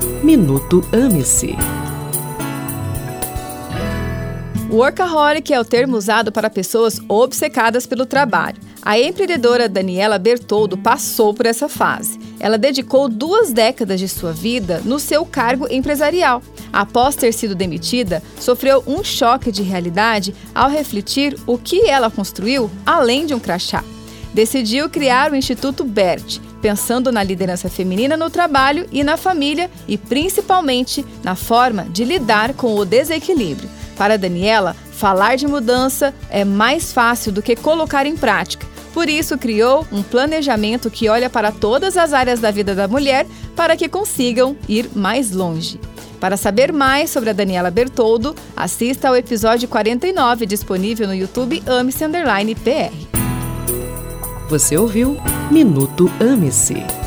Minuto Ame-se. Workaholic é o termo usado para pessoas obcecadas pelo trabalho. A empreendedora Daniela Bertoldo passou por essa fase. Ela dedicou 2 décadas de sua vida no seu cargo empresarial. Após ter sido demitida, sofreu um choque de realidade ao refletir o que ela construiu além de um crachá. Decidiu criar o Instituto BERT, pensando na liderança feminina no trabalho e na família e, principalmente, na forma de lidar com o desequilíbrio. Para Daniela, falar de mudança é mais fácil do que colocar em prática. Por isso, criou um planejamento que olha para todas as áreas da vida da mulher para que consigam ir mais longe. Para saber mais sobre a Daniela Bertoldo, assista ao episódio 49, disponível no YouTube Ame-se _PR. Você ouviu Minuto Ame-se.